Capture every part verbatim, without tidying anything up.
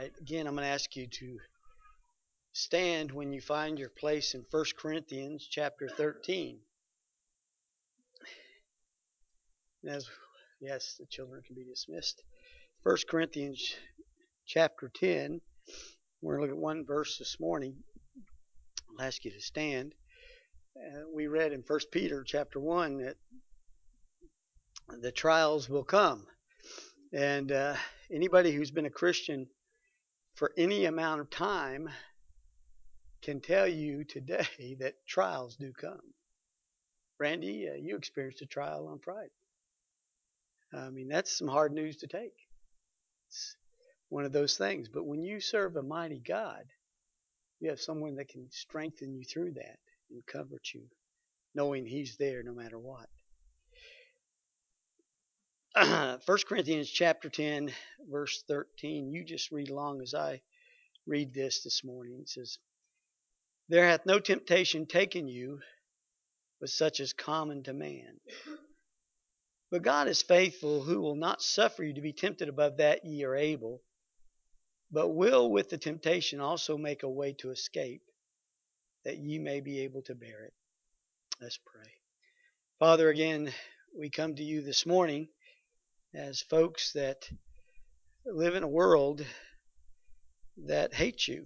right, again, I'm going to ask you to stand when you find your place in First Corinthians chapter thirteen. As yes, the children can be dismissed. First Corinthians chapter ten. We're going to look at one verse this morning. I'll ask you to stand. Uh, we read in First Peter chapter one that the trials will come. And uh, anybody who's been a Christian for any amount of time can tell you today that trials do come. Randy, uh, you experienced a trial on Friday. I mean, that's some hard news to take. It's one of those things. But when you serve a mighty God, you have someone that can strengthen you through that and comfort you, knowing He's there no matter what. First Corinthians chapter ten, verse thirteen. You just read along as I read this this morning. It says, "There hath no temptation taken you, but such as common to man. But God is faithful, who will not suffer you to be tempted above that ye are able, but will with the temptation also make a way to escape, that ye may be able to bear it." Let's pray. Father, again, we come to you this morning as folks that live in a world that hates you.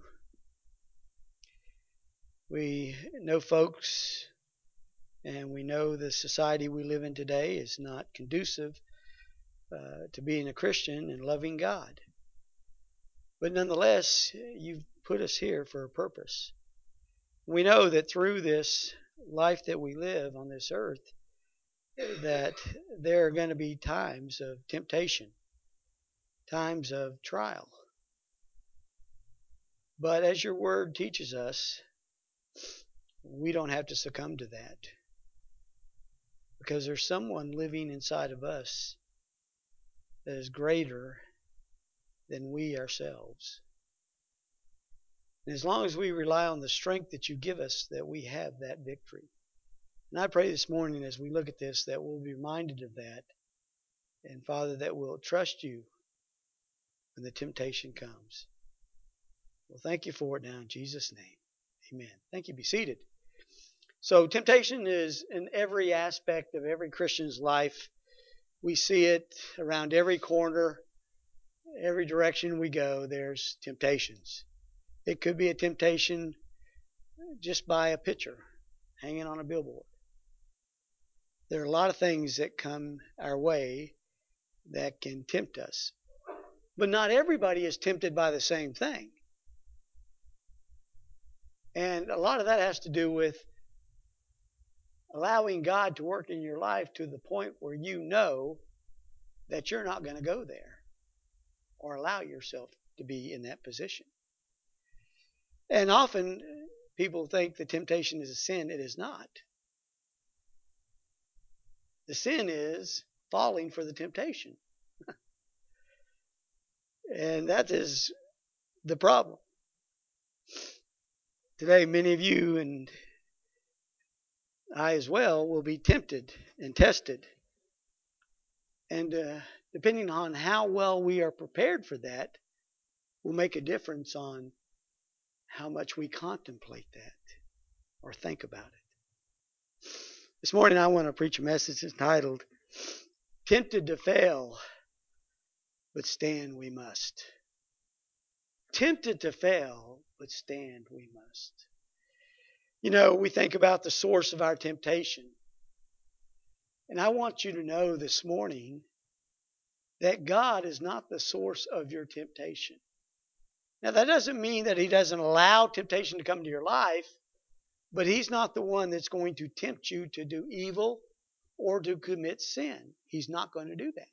We know folks, and we know the society we live in today is not conducive uh, to being a Christian and loving God. But nonetheless, you've put us here for a purpose. We know that through this life that we live on this earth, that there are going to be times of temptation, times of trial. But as your word teaches us, we don't have to succumb to that, because there's someone living inside of us that is greater than we ourselves. And as long as we rely on the strength that you give us, that we have that victory. And I pray this morning as we look at this that we'll be reminded of that. And Father, that we'll trust you when the temptation comes. Well, thank you for it now in Jesus' name. Amen. Thank you. Be seated. So temptation is in every aspect of every Christian's life. We see it around every corner, every direction we go, there's temptations. It could be a temptation just by a picture hanging on a billboard. There are a lot of things that come our way that can tempt us. But not everybody is tempted by the same thing. And a lot of that has to do with allowing God to work in your life to the point where you know that you're not going to go there or allow yourself to be in that position. And often people think the temptation is a sin. It is not. The sin is falling for the temptation. And that is the problem. Today, many of you and I as well will be tempted and tested. And uh, depending on how well we are prepared for that, will make a difference on how much we contemplate that or think about it. This morning I want to preach a message entitled, "Tempted to Fail, but Stand We Must." Tempted to fail, but stand we must. You know, we think about the source of our temptation. And I want you to know this morning that God is not the source of your temptation. Now, that doesn't mean that He doesn't allow temptation to come to your life, but He's not the one that's going to tempt you to do evil or to commit sin. He's not going to do that.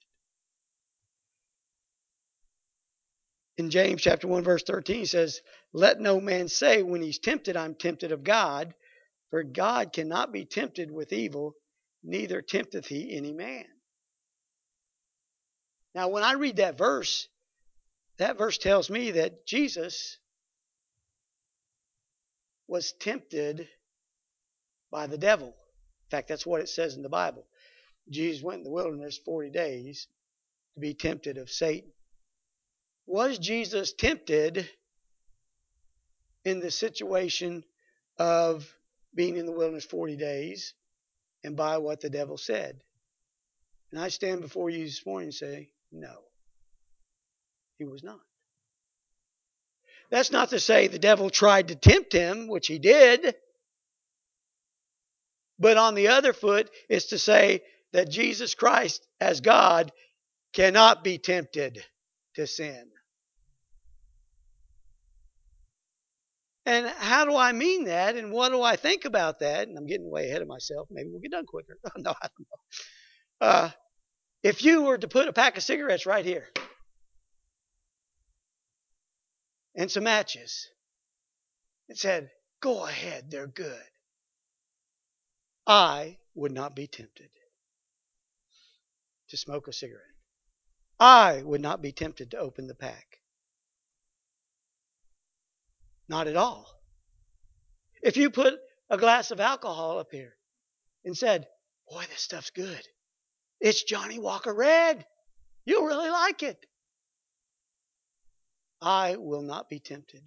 In James chapter one, verse thirteen, it says, "Let no man say when he's tempted, I'm tempted of God, for God cannot be tempted with evil, neither tempteth He any man." Now, when I read that verse, that verse tells me that Jesus was tempted by the devil. In fact, that's what it says in the Bible. Jesus went in the wilderness forty days to be tempted of Satan. Was Jesus tempted in the situation of being in the wilderness forty days and by what the devil said? And I stand before you this morning and say, no, he was not. That's not to say the devil tried to tempt him, which he did. But on the other foot is to say that Jesus Christ, as God, cannot be tempted to sin. And how do I mean that? And what do I think about that? And I'm getting way ahead of myself. Maybe we'll get done quicker. no, I don't know. Uh, if you were to put a pack of cigarettes right here and some matches and said, go ahead, they're good, I would not be tempted to smoke a cigarette. I would not be tempted to open the pack. Not at all. If you put a glass of alcohol up here and said, boy, this stuff's good. It's Johnny Walker Red. You'll really like it. I will not be tempted.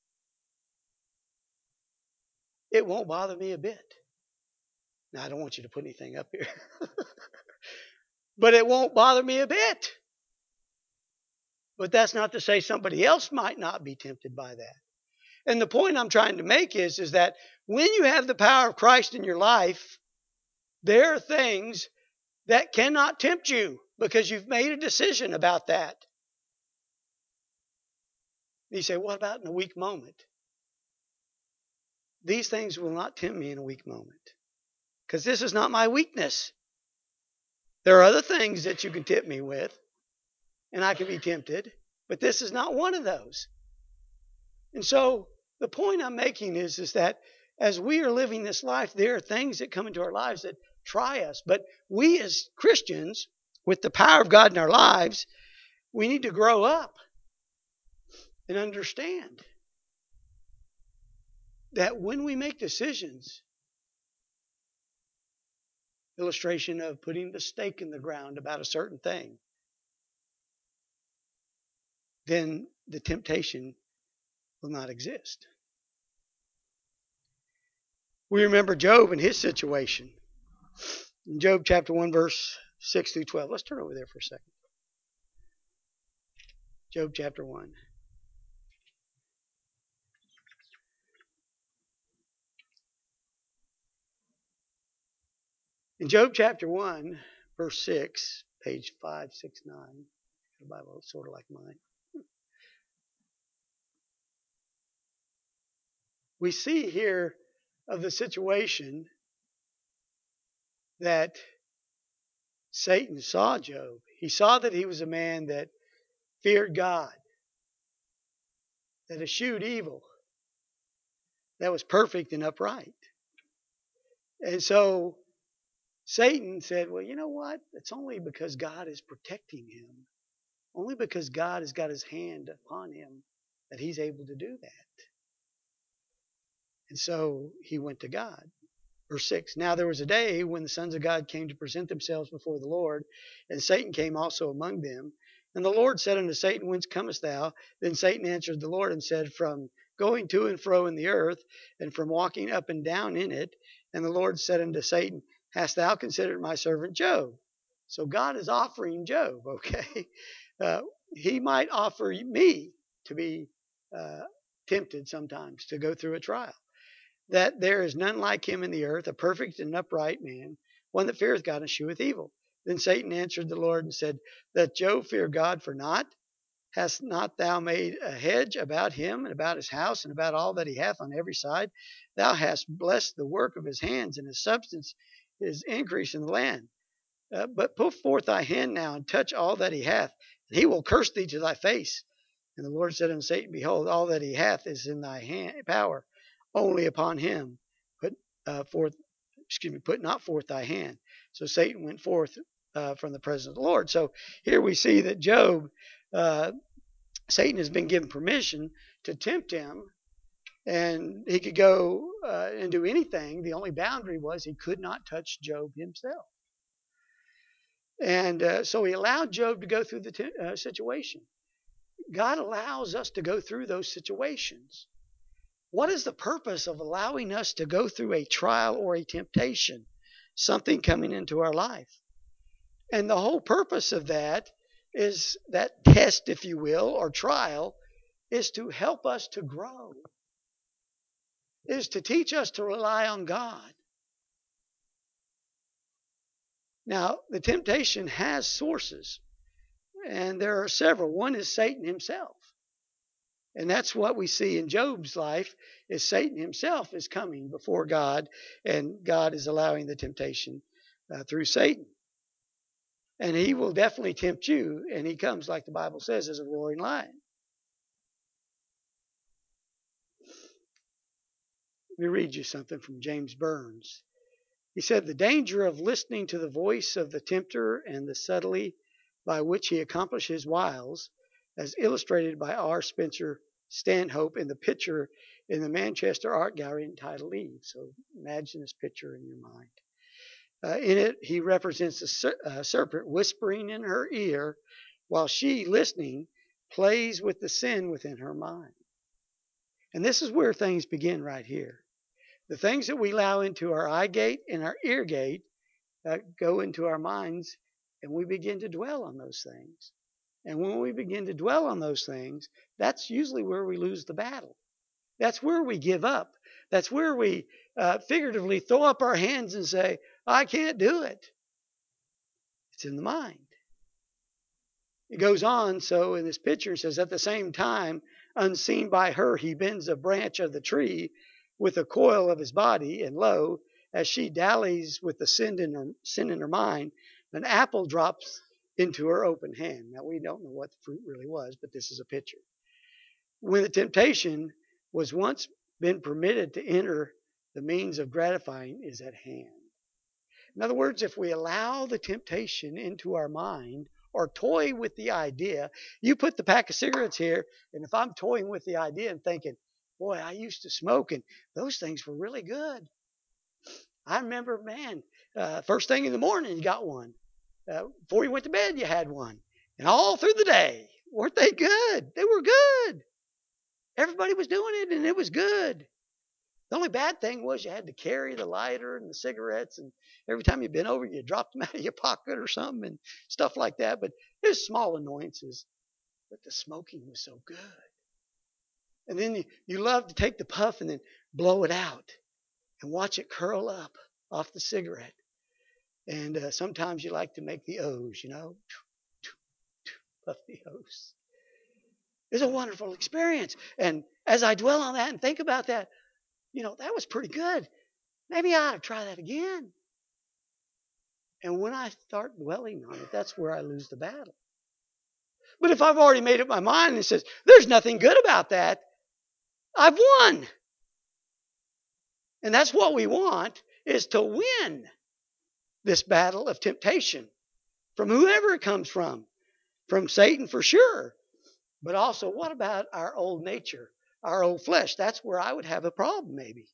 It won't bother me a bit. Now, I don't want you to put anything up here. But it won't bother me a bit. But that's not to say somebody else might not be tempted by that. And the point I'm trying to make is, is that when you have the power of Christ in your life, there are things that cannot tempt you because you've made a decision about that. You say, what about in a weak moment? These things will not tempt me in a weak moment because this is not my weakness. There are other things that you can tempt me with, and I can be tempted, but this is not one of those. And so the point I'm making is, is that as we are living this life, there are things that come into our lives that try us. But we as Christians, with the power of God in our lives, we need to grow up and understand that when we make decisions, illustration of putting the stake in the ground about a certain thing, then the temptation will not exist. We remember Job and his situation. In Job chapter one, verse six through twelve. Let's turn over there for a second. Job chapter one. In Job chapter one, verse six, page five sixty-nine, the Bible is sort of like mine. We see here of the situation that Satan saw Job. He saw that he was a man that feared God, that eschewed evil, that was perfect and upright. And so Satan said, well, you know what? It's only because God is protecting him. Only because God has got his hand upon him that he's able to do that. And so he went to God. Verse six, now there was a day when the sons of God came to present themselves before the Lord, and Satan came also among them. And the Lord said unto Satan, whence comest thou? Then Satan answered the Lord and said, from going to and fro in the earth, and from walking up and down in it. And the Lord said unto Satan, hast thou considered my servant Job? So God is offering Job, okay? Uh, he might offer me to be uh, tempted sometimes to go through a trial. That there is none like him in the earth, a perfect and upright man, one that feareth God and escheweth evil. Then Satan answered the Lord and said, doth Job fear God for naught? Hast not thou made a hedge about him and about his house and about all that he hath on every side? Thou hast blessed the work of his hands, and his substance is increase in the land. Uh, but put forth thy hand now and touch all that he hath, and he will curse thee to thy face. And the Lord said unto Satan, behold, all that he hath is in thy hand, power. Only upon him put uh, forth, excuse me, put not forth thy hand. So Satan went forth uh, from the presence of the Lord. So here we see that Job, uh, Satan has been given permission to tempt him, and he could go uh, and do anything. The only boundary was he could not touch Job himself. And uh, so he allowed Job to go through the t- uh, situation. God allows us to go through those situations. What is the purpose of allowing us to go through a trial or a temptation? Something coming into our life. And the whole purpose of that is that test, if you will, or trial, is to help us to grow, is to teach us to rely on God. Now, the temptation has sources, and there are several. One is Satan himself. And that's what we see in Job's life is Satan himself is coming before God, and God is allowing the temptation uh, through Satan. And he will definitely tempt you, and he comes, like the Bible says, as a roaring lion. Let me read you something from James Burns. He said, "The danger of listening to the voice of the tempter and the subtlety by which he accomplishes wiles, as illustrated by R. Spencer Stanhope in the picture in the Manchester Art Gallery entitled Eve." So imagine this picture in your mind. Uh, in it, he represents a, ser- a serpent whispering in her ear while she, listening, plays with the sin within her mind. And this is where things begin right here. The things that we allow into our eye gate and our ear gate uh, go into our minds, and we begin to dwell on those things. And when we begin to dwell on those things, that's usually where we lose the battle. That's where we give up. That's where we uh, figuratively throw up our hands and say, I can't do it. It's in the mind. It goes on, so in this picture, it says, at the same time, unseen by her, he bends a branch of the tree with a coil of his body, and lo, as she dallies with the sin in her, sin in her mind, an apple drops into her open hand. Now, we don't know what the fruit really was, but this is a picture. When the temptation was once been permitted to enter, the means of gratifying is at hand. In other words, if we allow the temptation into our mind or toy with the idea, you put the pack of cigarettes here, and if I'm toying with the idea and thinking, boy, I used to smoke, and those things were really good. I remember, man, uh, first thing in the morning, you got one. Uh, before you went to bed, you had one. And all through the day, weren't they good? They were good. Everybody was doing it, and it was good. The only bad thing was you had to carry the lighter and the cigarettes, and every time you bent over, you dropped them out of your pocket or something and stuff like that. But there's small annoyances. But the smoking was so good. And then you, you love to take the puff and then blow it out and watch it curl up off the cigarette. And uh, sometimes you like to make the O's, you know, puff the O's. It's a wonderful experience. And as I dwell on that and think about that, you know, that was pretty good. Maybe I ought to try that again. And when I start dwelling on it, that's where I lose the battle. But if I've already made up my mind and it says, there's nothing good about that, I've won. And that's what we want, is to win this battle of temptation from whoever it comes from. From Satan for sure. But also, what about our old nature, our old flesh? That's where I would have a problem maybe.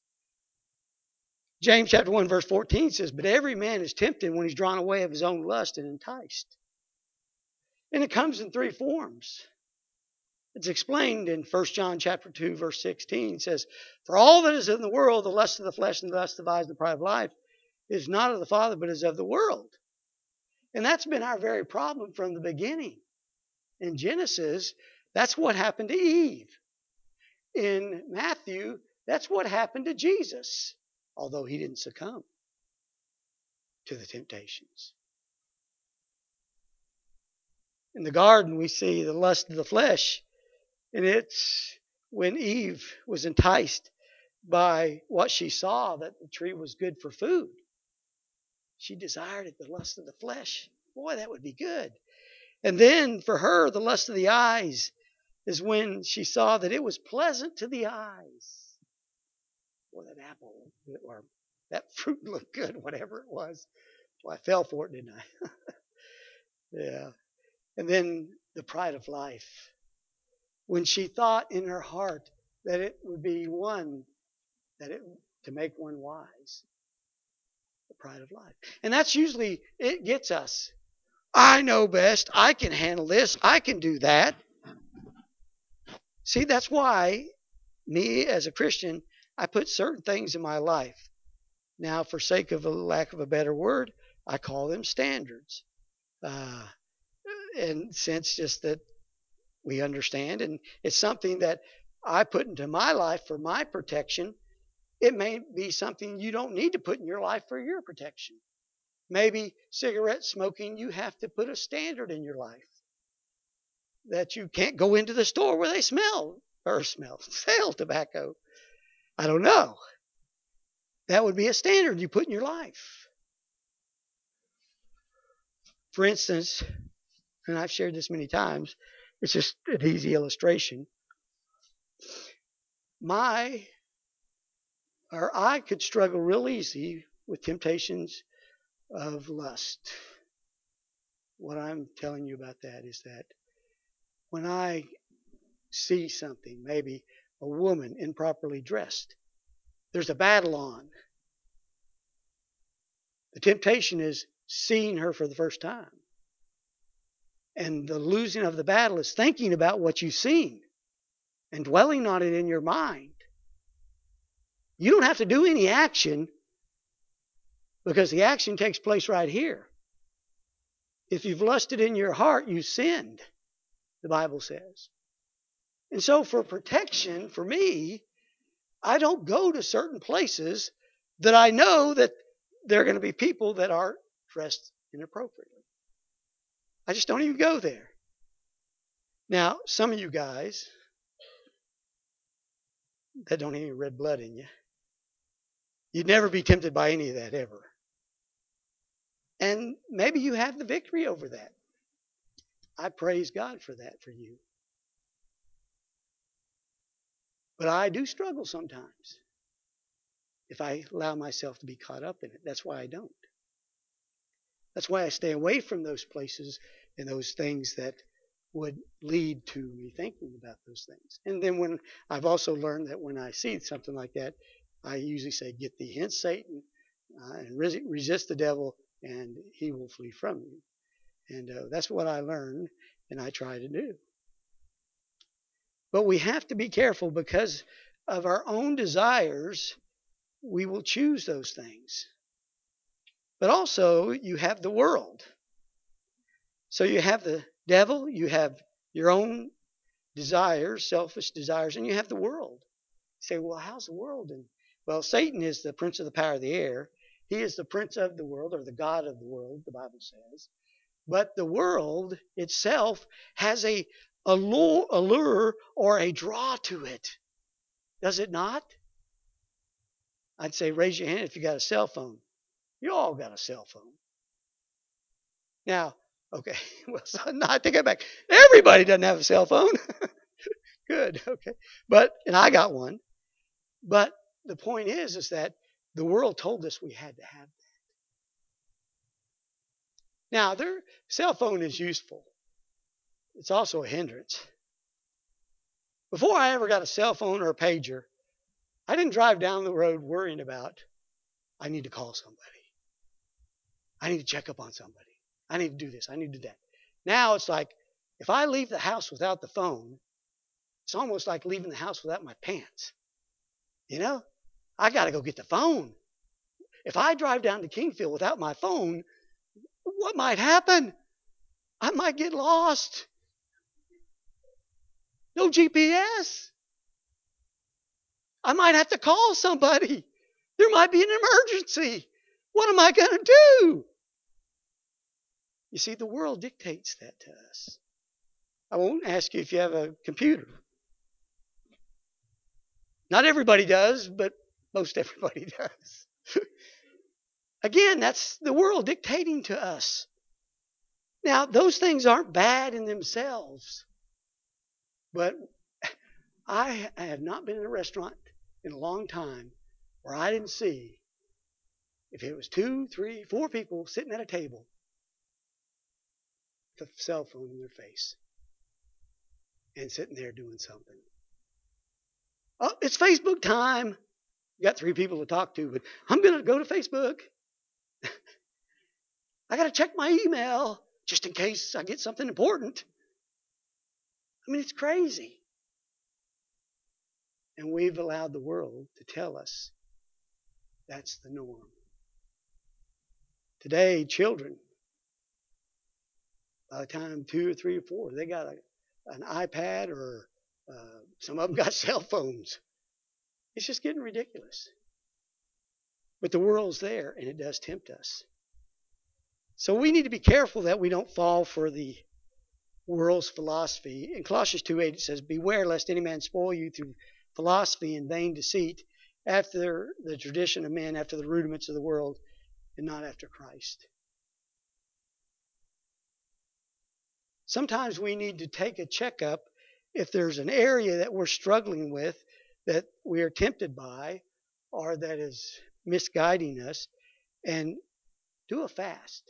James chapter one verse fourteen says, but every man is tempted when he's drawn away of his own lust and enticed. And it comes in three forms. It's explained in First John chapter two, verse sixteen. It says, for all that is in the world, the lust of the flesh and the lust of the eyes and the pride of life, is not of the Father, but is of the world. And that's been our very problem from the beginning. In Genesis, that's what happened to Eve. In Matthew, that's what happened to Jesus, although he didn't succumb to the temptations. In the garden, we see the lust of the flesh, and it's when Eve was enticed by what she saw, that the tree was good for food. She desired it, the lust of the flesh. Boy, that would be good. And then for her, the lust of the eyes is when she saw that it was pleasant to the eyes. Boy, that apple or that fruit looked good, whatever it was. Well, I fell for it, didn't I? Yeah. And then the pride of life. When she thought in her heart that it would be one, that it to make one wise. The pride of life. And that's usually, it gets us. I know best. I can handle this. I can do that. See, that's why me as a Christian, I put certain things in my life. Now, for sake of a lack of a better word, I call them standards. Uh, and since just that we understand, and it's something that I put into my life for my protection, it may be something you don't need to put in your life for your protection. Maybe cigarette smoking, you have to put a standard in your life that you can't go into the store where they smell or smell, sell tobacco. I don't know. That would be a standard you put in your life. For instance, and I've shared this many times, it's just an easy illustration. My or I could struggle real easy with temptations of lust. What I'm telling you about that is that when I see something, maybe a woman improperly dressed, there's a battle on. The temptation is seeing her for the first time. And the losing of the battle is thinking about what you've seen and dwelling on it in your mind. You don't have to do any action because the action takes place right here. If you've lusted in your heart, you sinned, the Bible says. And so for protection, for me, I don't go to certain places that I know that there are going to be people that are dressed inappropriately. I just don't even go there. Now, some of you guys that don't have any red blood in you, you'd never be tempted by any of that ever. And maybe you have the victory over that. I praise God for that for you. But I do struggle sometimes if I allow myself to be caught up in it. That's why I don't. That's why I stay away from those places and those things that would lead to me thinking about those things. And then when I've also learned that when I see something like that, I usually say, "Get thee hence, Satan, uh, and resist the devil, and he will flee from you." And uh, that's what I learned, and I try to do. But we have to be careful because of our own desires. We will choose those things. But also, you have the world. So you have the devil, you have your own desires, selfish desires, and you have the world. You say, well, how's the world? And well, Satan is the prince of the power of the air. He is the prince of the world, or the god of the world, the Bible says. But the world itself has a allure, allure or a draw to it. Does it not? I'd say raise your hand if you got a cell phone. You all got a cell phone. Now, okay, well, so, no, I take it back. Everybody doesn't have a cell phone. Good, okay. But, and I got one. But the point is, is that the world told us we had to have that. Now, their cell phone is useful. It's also a hindrance. Before I ever got a cell phone or a pager, I didn't drive down the road worrying about, I need to call somebody. I need to check up on somebody. I need to do this. I need to do that. Now it's like, if I leave the house without the phone, it's almost like leaving the house without my pants. You know, I got to go get the phone. If I drive down to Kingfield without my phone, what might happen? I might get lost. No G P S. I might have to call somebody. There might be an emergency. What am I going to do? You see, the world dictates that to us. I won't ask you if you have a computer. Not everybody does, but most everybody does. Again, that's the world dictating to us. Now, those things aren't bad in themselves, but I have not been in a restaurant in a long time where I didn't see, if it was two, three, four people sitting at a table with a cell phone in their face and sitting there doing something. Oh, it's Facebook time. You got three people to talk to, but I'm going to go to Facebook. I got to check my email just in case I get something important. I mean, it's crazy. And we've allowed the world to tell us that's the norm. Today, children, by the time two or three or four, they got a, an iPad or uh, some of them got cell phones. It's just getting ridiculous. But the world's there, and it does tempt us. So we need to be careful that we don't fall for the world's philosophy. In Colossians two eight, it says, "Beware lest any man spoil you through philosophy and vain deceit, after the tradition of men, after the rudiments of the world, and not after Christ." Sometimes we need to take a checkup if there's an area that we're struggling with, that we are tempted by, or that is misguiding us, and do a fast.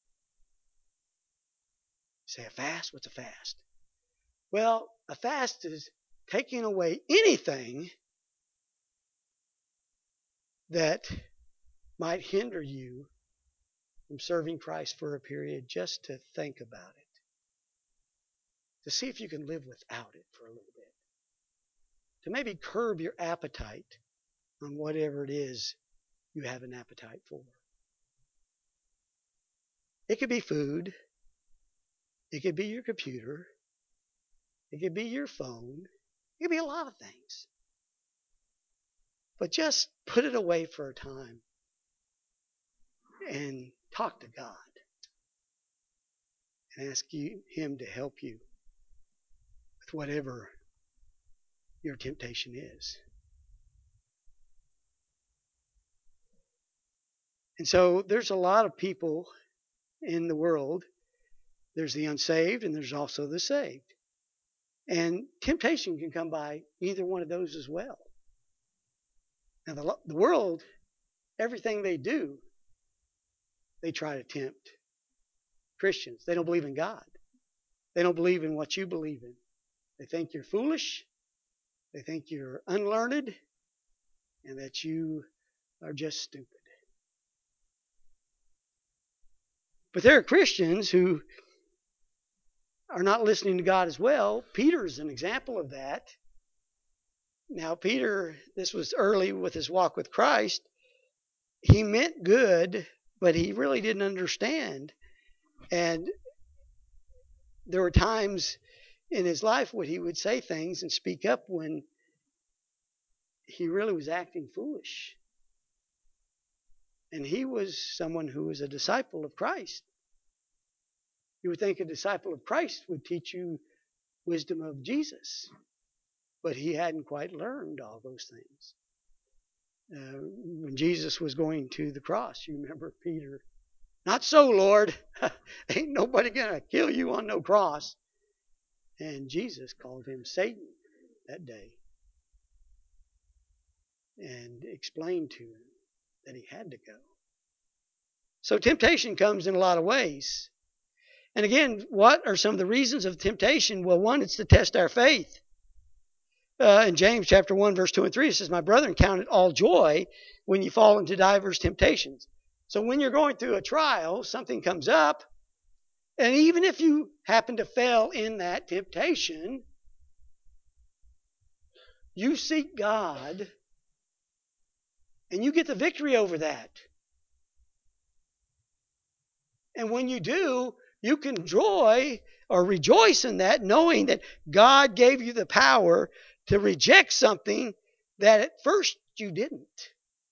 Say a fast? What's a fast? Well, a fast is taking away anything that might hinder you from serving Christ for a period, just to think about it, to see if you can live without it for a little bit, to maybe curb your appetite on whatever it is you have an appetite for. It could be food. It could be your computer. It could be your phone. It could be a lot of things. But just put it away for a time and talk to God and ask you, Him to help you with whatever your temptation is. And so there's a lot of people in the world. There's the unsaved and there's also the saved. And temptation can come by either one of those as well. Now, the, the world, everything they do, they try to tempt Christians. They don't believe in God. They don't believe in what you believe in. They think you're foolish. They think you're unlearned and that you are just stupid. But there are Christians who are not listening to God as well. Peter is an example of that. Now, Peter, this was early with his walk with Christ. He meant good, but he really didn't understand. And there were times in his life when he would say things and speak up when he really was acting foolish. And he was someone who was a disciple of Christ. You would think a disciple of Christ would teach you wisdom of Jesus, but he hadn't quite learned all those things. Uh, when Jesus was going to the cross, you remember Peter, "Not so, Lord. Ain't nobody going to kill you on no cross." And Jesus called him Satan that day and explained to him that he had to go. So temptation comes in a lot of ways. And again, what are some of the reasons of temptation? Well, one, it's to test our faith. Uh, in James chapter one, verse two and three, it says, "My brethren, count it all joy when you fall into divers temptations." So when you're going through a trial, something comes up, and even if you happen to fail in that temptation, you seek God, and you get the victory over that. And when you do, you can joy or rejoice in that, knowing that God gave you the power to reject something that at first you didn't.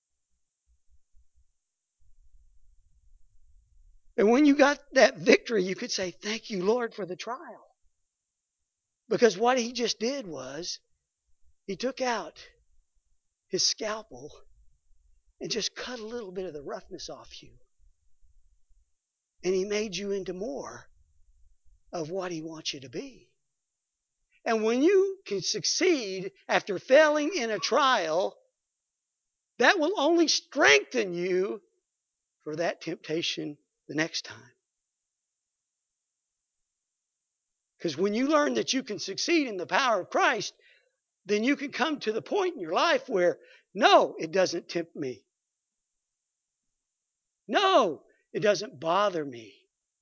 And when you got that victory, you could say, "Thank you, Lord, for the trial." Because what he just did was, he took out his scalpel and just cut a little bit of the roughness off you. And he made you into more of what he wants you to be. And when you can succeed after failing in a trial, that will only strengthen you for that temptation the next time. Because when you learn that you can succeed in the power of Christ, then you can come to the point in your life where, no, it doesn't tempt me. No, it doesn't bother me.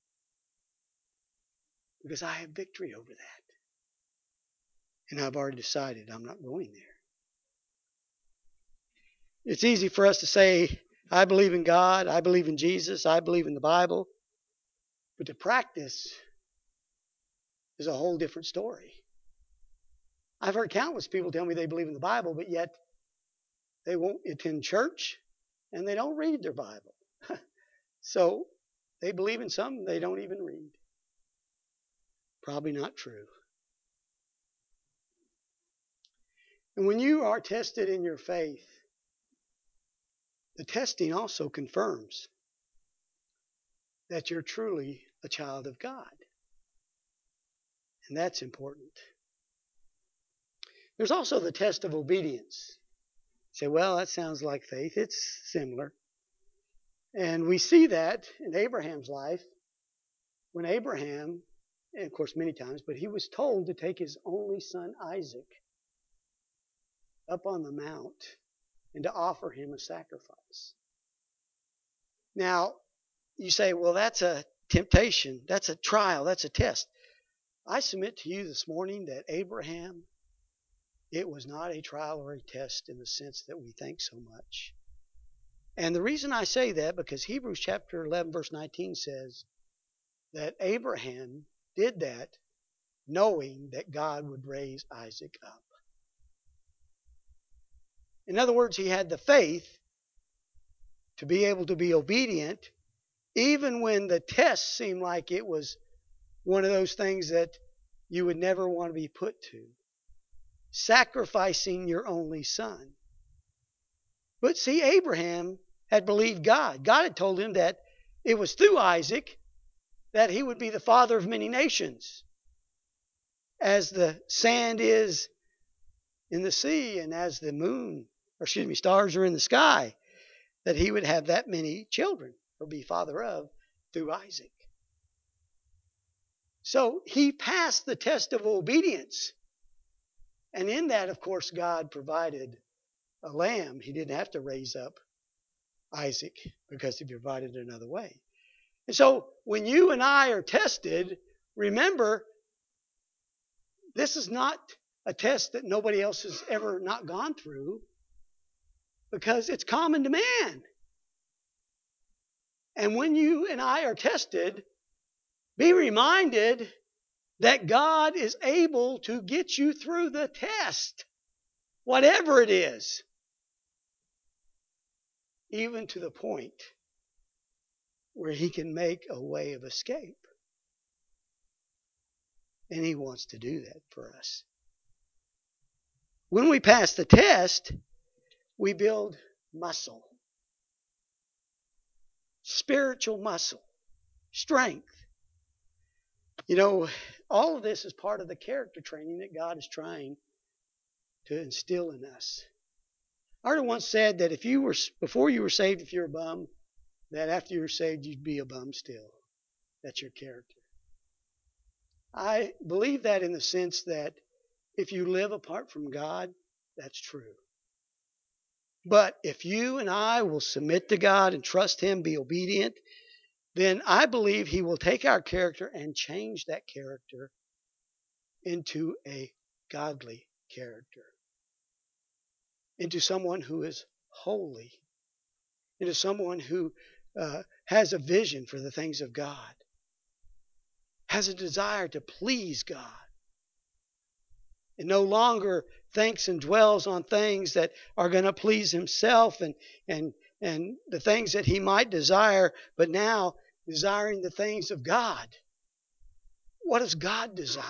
Because I have victory over that. And I've already decided I'm not going there. It's easy for us to say, I believe in God, I believe in Jesus, I believe in the Bible, but to practice is a whole different story. I've heard countless people tell me they believe in the Bible, but yet they won't attend church and they don't read their Bible. So they believe in something they don't even read. Probably not true. And when you are tested in your faith, the testing also confirms that you're truly a child of God. And that's important. There's also the test of obedience. You say, well, that sounds like faith. It's similar. And we see that in Abraham's life when Abraham, and of course many times, but he was told to take his only son Isaac up on the mount and to offer him a sacrifice. Now, you say, well, that's a temptation. That's a trial. That's a test. I submit to you this morning that Abraham, it was not a trial or a test in the sense that we think so much. And the reason I say that, because Hebrews chapter eleven, verse nineteen says that Abraham did that knowing that God would raise Isaac up. In other words, he had the faith to be able to be obedient, even when the test seemed like it was one of those things that you would never want to be put to. Sacrificing your only son. But see, Abraham had believed God. God had told him that it was through Isaac that he would be the father of many nations. As the sand is in the sea and as the moon, or excuse me, stars are in the sky, that he would have that many children or be father of through Isaac. So he passed the test of obedience. And in that, of course, God provided a lamb. He didn't have to raise up Isaac because he provided another way. And so when you and I are tested, remember, this is not a test that nobody else has ever not gone through, because it's common to man. And when you and I are tested, be reminded that God is able to get you through the test, whatever it is, even to the point where he can make a way of escape. And he wants to do that for us. When we pass the test, we build muscle, spiritual muscle, strength. You know, all of this is part of the character training that God is trying to instill in us. I heard it once said that if you were, before you were saved, if you're a bum, that after you were saved, you'd be a bum still. That's your character. I believe that in the sense that if you live apart from God, that's true. But if you and I will submit to God and trust him, be obedient, then I believe he will take our character and change that character into a godly character, into someone who is holy, into someone who uh, has a vision for the things of God, has a desire to please God, and no longer thinks and dwells on things that are going to please himself and, and, and the things that he might desire, but now desiring the things of God. What does God desire?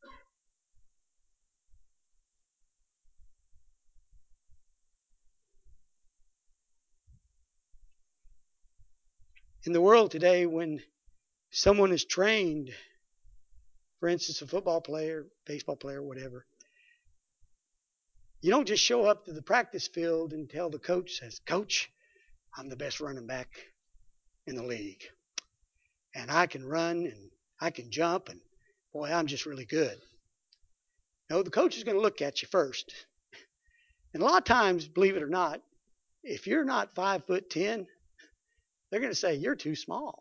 In the world today, when someone is trained, for instance, a football player, baseball player, whatever, you don't just show up to the practice field and tell the coach, says, Coach, I'm the best running back in the league. And I can run and I can jump and boy, I'm just really good. No, the coach is going to look at you first. And a lot of times, believe it or not, if you're not five foot ten, they're going to say you're too small.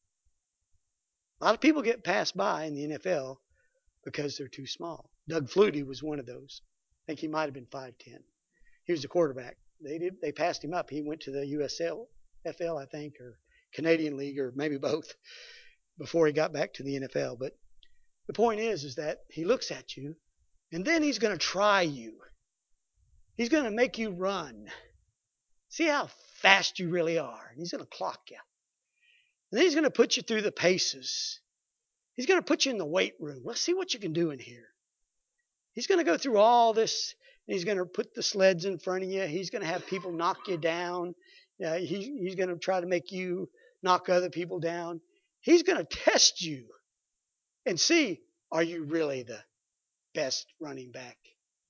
A lot of people get passed by in the N F L because they're too small. Doug Flutie was one of those. I think he might have been five ten. He was the quarterback. They did. They passed him up. He went to the U S L, F L, I think, or Canadian League, or maybe both, before he got back to the N F L. But the point is, is that he looks at you, and then he's going to try you. He's going to make you run. See how fast you really are. He's going to clock you. And then he's going to put you through the paces. He's going to put you in the weight room. Let's see what you can do in here. He's going to go through all this. He's going to put the sleds in front of you. He's going to have people knock you down. Uh, he, he's going to try to make you knock other people down. He's going to test you and see, are you really the best running back?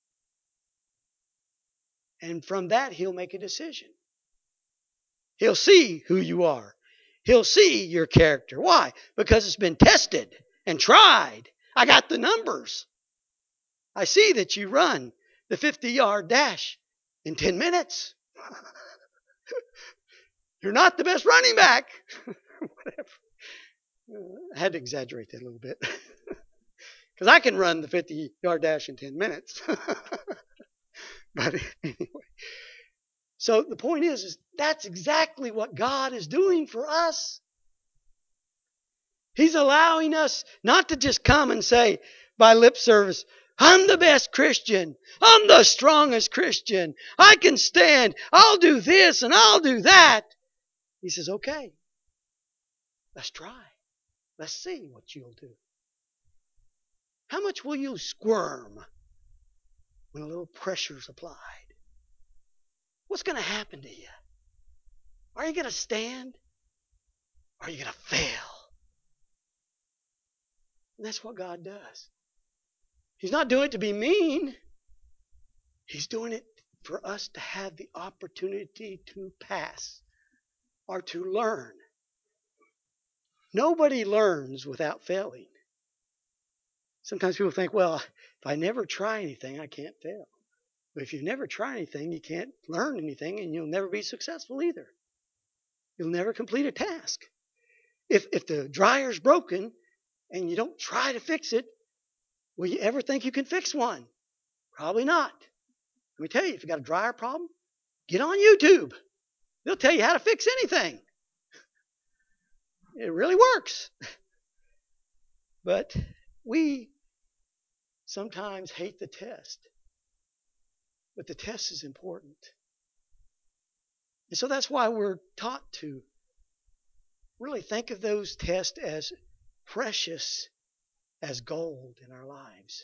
And from that, he'll make a decision. He'll see who you are. He'll see your character. Why? Because it's been tested and tried. I got the numbers. I see that you run the fifty-yard dash in ten minutes. You're not the best running back. Whatever. I had to exaggerate that a little bit. Because I can run the fifty-yard dash in ten minutes. But anyway. So the point is, is that's exactly what God is doing for us. He's allowing us not to just come and say by lip service, I'm the best Christian. I'm the strongest Christian. I can stand. I'll do this and I'll do that. He says, okay, let's try. Let's see what you'll do. How much will you squirm when a little pressure is applied? What's going to happen to you? Are you going to stand? Or are you going to fail? And that's what God does. He's not doing it to be mean. He's doing it for us to have the opportunity to pass or to learn. Nobody learns without failing. Sometimes people think, well, if I never try anything, I can't fail. But if you never try anything, you can't learn anything, and you'll never be successful either. You'll never complete a task. If, if the dryer's broken and you don't try to fix it, will you ever think you can fix one? Probably not. Let me tell you, if you got a dryer problem, get on YouTube. They'll tell you how to fix anything. It really works. But we sometimes hate the test. But the test is important. And so that's why we're taught to really think of those tests as precious as gold in our lives.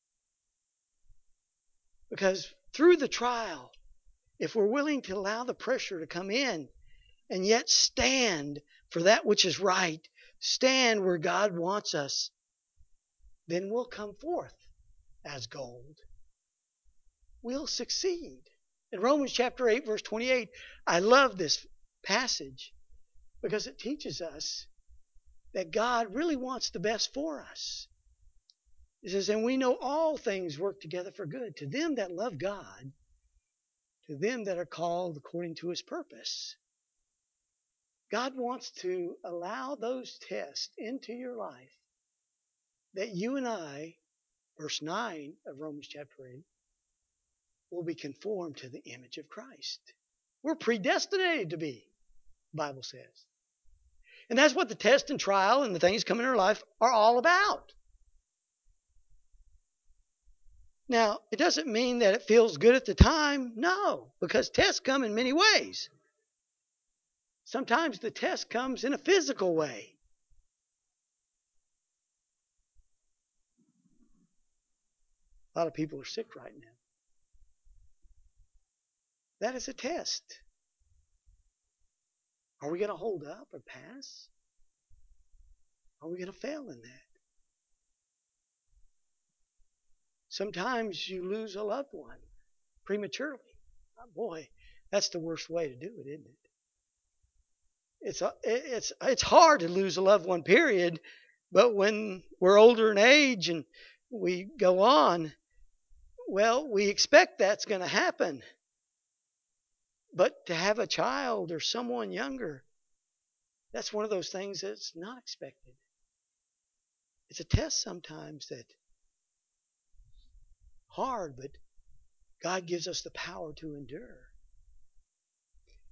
Because through the trial, if we're willing to allow the pressure to come in and yet stand for that which is right, stand where God wants us, then we'll come forth as gold. We'll succeed. In Romans chapter eight, verse twenty-eight, I love this passage because it teaches us that God really wants the best for us. It says, and we know all things work together for good to them that love God, to them that are called according to his purpose. God wants to allow those tests into your life that you and I, verse nine of Romans chapter eight, will be conformed to the image of Christ. We're predestinated to be, the Bible says. And that's what the test and trial and the things coming in our life are all about. Now, it doesn't mean that it feels good at the time. No, because tests come in many ways. Sometimes the test comes in a physical way. A lot of people are sick right now. That is a test. Are we going to hold up or pass? Are we going to fail in that? Sometimes you lose a loved one prematurely. Oh, boy, that's the worst way to do it, isn't it? It's a, it's it's hard to lose a loved one, period. But when we're older in age and we go on, well, we expect that's going to happen. But to have a child or someone younger, that's one of those things that's not expected. It's a test sometimes that's hard, but God gives us the power to endure.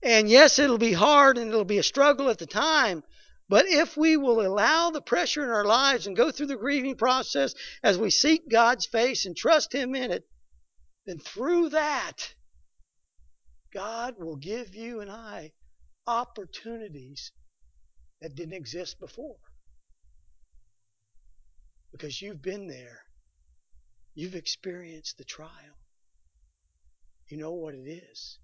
And yes, it'll be hard and it'll be a struggle at the time. But if we will allow the pressure in our lives and go through the grieving process as we seek God's face and trust Him in it, then through that, God will give you and I opportunities that didn't exist before. Because you've been there. You've experienced the trial. You know what it is.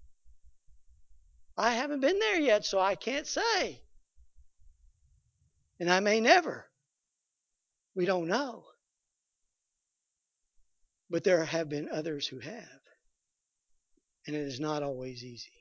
I haven't been there yet, so I can't say. And I may never. We don't know. But there have been others who have. And it is not always easy.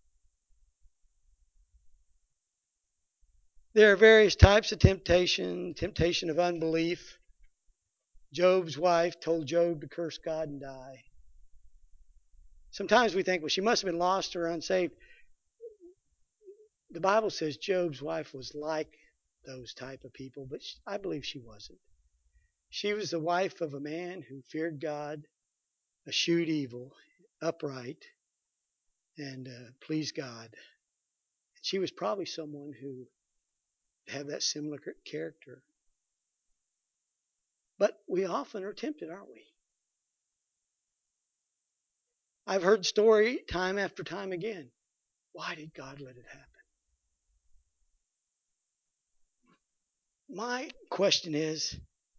There are various types of temptation. Temptation of unbelief. Job's wife told Job to curse God and die. Sometimes we think, well, she must have been lost or unsaved. The Bible says Job's wife was like those type of people, but I believe she wasn't. She was the wife of a man who feared God, eschewed evil, upright, and uh, pleased God. She was probably someone who had that similar character. But we often are tempted, aren't we? I've heard story time after time again. Why did God let it happen? My question is,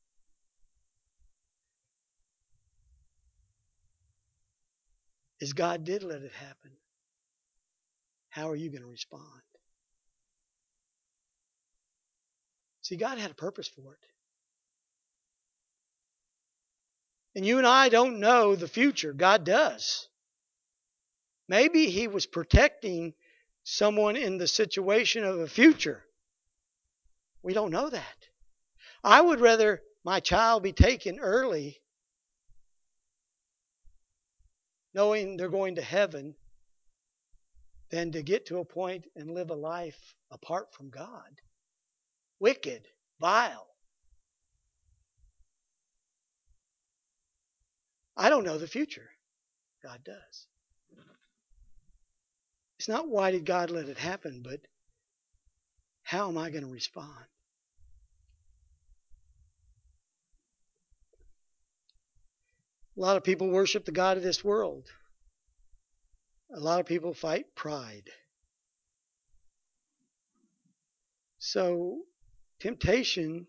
is God did let it happen, how are you going to respond? See, God had a purpose for it. And you and I don't know the future. God does. Maybe He was protecting someone in the situation of a future. We don't know that. I would rather my child be taken early, knowing they're going to heaven, than to get to a point and live a life apart from God. Wicked, vile. I don't know the future. God does. It's not why did God let it happen, but how am I going to respond? A lot of people worship the God of this world. A lot of people fight pride. So, temptation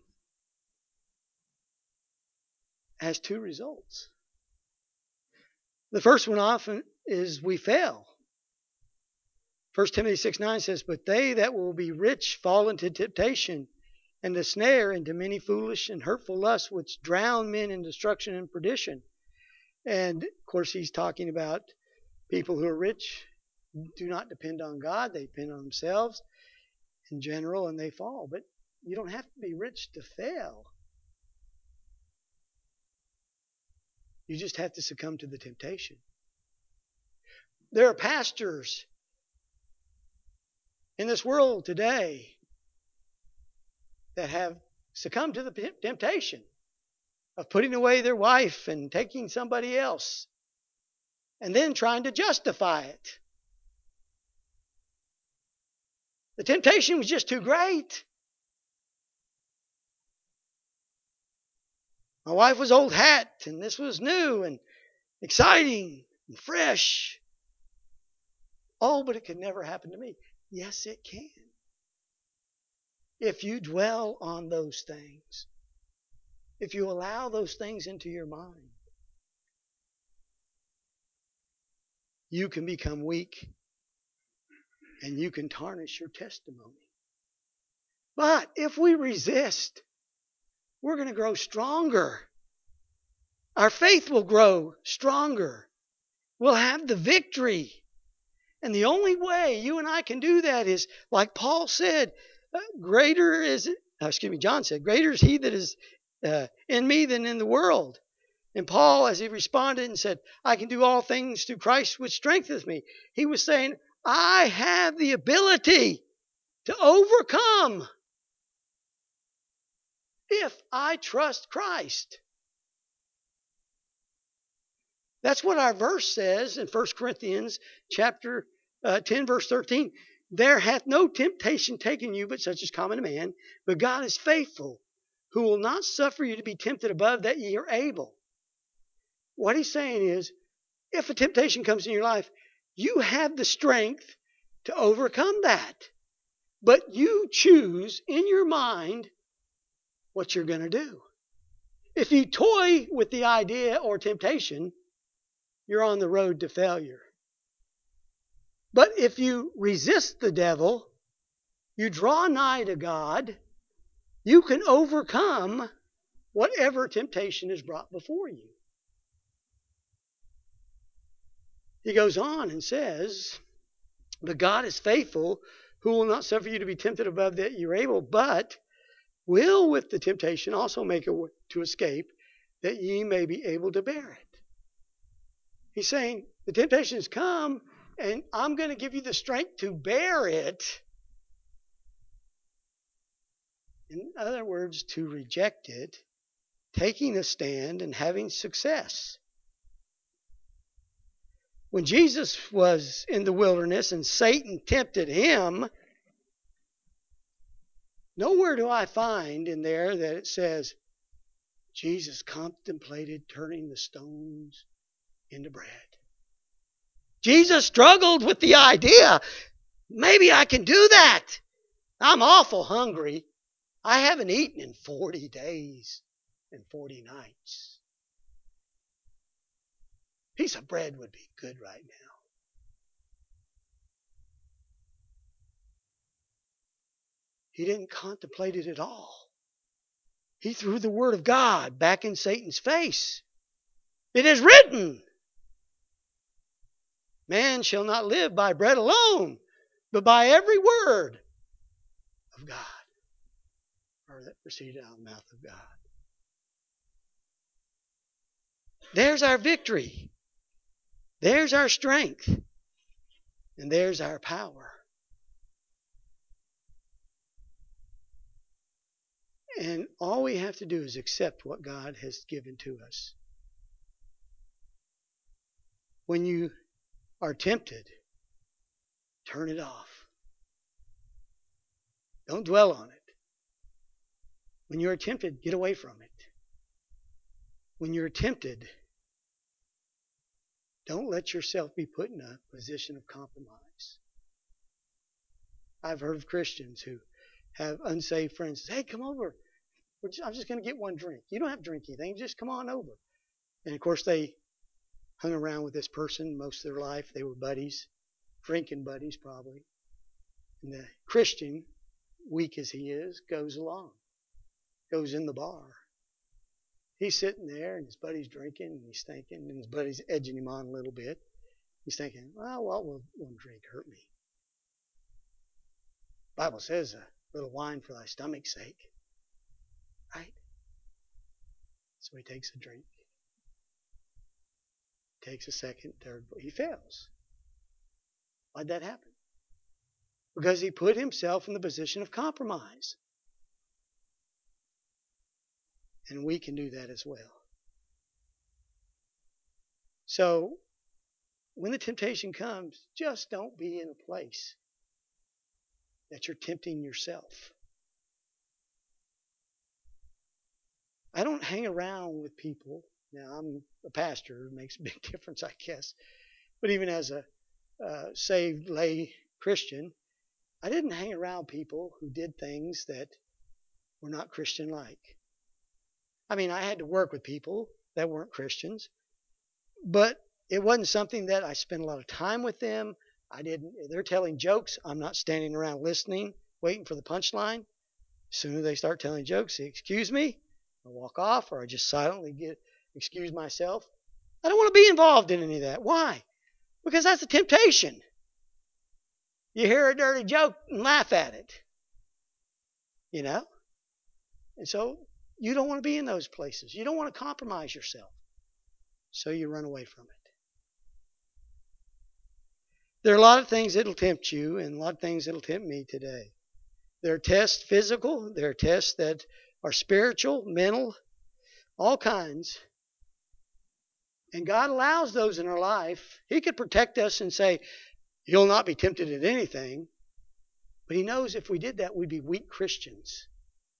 has two results. The first one often is we fail. First Timothy six nine says, "But they that will be rich fall into temptation and the snare, into many foolish and hurtful lusts, which drown men in destruction and perdition." And, of course, he's talking about people who are rich do not depend on God. They depend on themselves in general, and they fall. But you don't have to be rich to fail. You just have to succumb to the temptation. There are pastors in this world today that have succumbed to the temptation of putting away their wife and taking somebody else and then trying to justify it. The temptation was just too great. My wife was old hat, and this was new and exciting and fresh. Oh, but it could never happen to me. Yes, it can. If you dwell on those things, if you allow those things into your mind, you can become weak and you can tarnish your testimony. But if we resist, we're going to grow stronger. Our faith will grow stronger. We'll have the victory. And the only way you and I can do that is, like Paul said, greater is, excuse me, John said, greater is he that is uh, in me than in the world. And Paul, as he responded and said, I can do all things through Christ which strengthens me, he was saying, I have the ability to overcome if I trust Christ. That's what our verse says in First Corinthians chapter uh, ten, verse thirteen. There hath no temptation taken you but such as common to man, but God is faithful, who will not suffer you to be tempted above that ye are able. What he's saying is, if a temptation comes in your life, you have the strength to overcome that. But you choose in your mind what you're going to do. If you toy with the idea or temptation, you're on the road to failure. But if you resist the devil, you draw nigh to God, you can overcome whatever temptation is brought before you. He goes on and says, but God is faithful, who will not suffer you to be tempted above that you're able, but will with the temptation also make a way to escape, that ye may be able to bear it. He's saying, the temptations come, and I'm going to give you the strength to bear it. In other words, to reject it, taking a stand and having success. When Jesus was in the wilderness and Satan tempted him, nowhere do I find in there that it says Jesus contemplated turning the stones into bread. Jesus struggled with the idea, maybe I can do that. I'm awful hungry. I haven't eaten in forty days and forty nights. A piece of bread would be good right now. He didn't contemplate it at all. He threw the word of God back in Satan's face. It is written, man shall not live by bread alone, but by every word of God, or that proceeded out of the mouth of God. There's our victory. There's our strength. And there's our power. And all we have to do is accept what God has given to us. When you are tempted, turn it off. Don't dwell on it. When you're tempted, get away from it. When you're tempted, don't let yourself be put in a position of compromise. I've heard of Christians who have unsaved friends say, hey, come over. I'm just going to get one drink. You don't have to drink anything. Just come on over. And of course, they hung around with this person most of their life. They were buddies, drinking buddies probably. And the Christian, weak as he is, goes along, goes in the bar. He's sitting there and his buddy's drinking and he's thinking, and his buddy's edging him on a little bit. He's thinking, well, what will one drink hurt me? The Bible says a little wine for thy stomach's sake. Right? So he takes a drink. Takes a second, third, he fails. Why'd that happen? Because he put himself in the position of compromise. And we can do that as well. So, when the temptation comes, just don't be in a place that you're tempting yourself. I don't hang around with people. Now, I'm a pastor. It makes a big difference, I guess. But even as a uh, saved lay Christian, I didn't hang around people who did things that were not Christian-like. I mean, I had to work with people that weren't Christians, but it wasn't something that I spent a lot of time with them. I didn't. They're telling jokes. I'm not standing around listening, waiting for the punchline. As soon as they start telling jokes, excuse me, I walk off, or I just silently get excuse myself. I don't want to be involved in any of that. Why? Because that's a temptation. You hear a dirty joke and laugh at it. You know? And so you don't want to be in those places. You don't want to compromise yourself. So you run away from it. There are a lot of things that will tempt you and a lot of things that will tempt me today. There are tests physical. There are tests that are spiritual, mental, all kinds. And God allows those in our life. He could protect us and say, You'll not be tempted at anything, but he knows if we did that, we'd be weak Christians.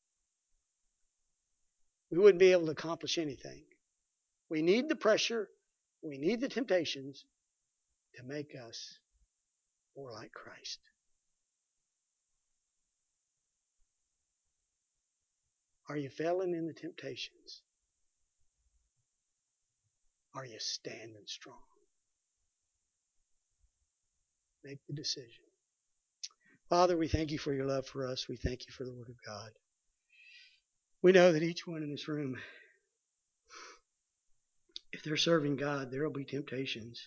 We wouldn't be able to accomplish anything. We need the pressure, we need the temptations to make us more like Christ. Are you failing in the temptations? Are you standing strong? Make the decision. Father, we thank you for your love for us. We thank you for the Word of God. We know that each one in this room, if they're serving God, there will be temptations.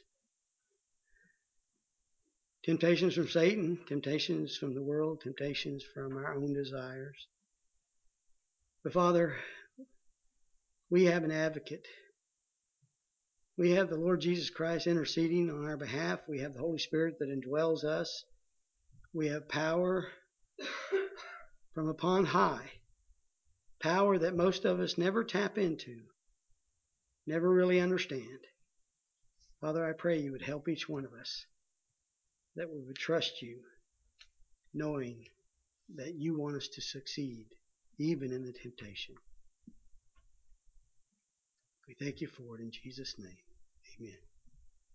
Temptations from Satan, temptations from the world, temptations from our own desires. But Father, we have an advocate. We have the Lord Jesus Christ interceding on our behalf. We have the Holy Spirit that indwells us. We have power from upon high. Power that most of us never tap into, never really understand. Father, I pray you would help each one of us, that we would trust you, knowing that you want us to succeed, even in the temptation. We thank you for it in Jesus' name. Amen.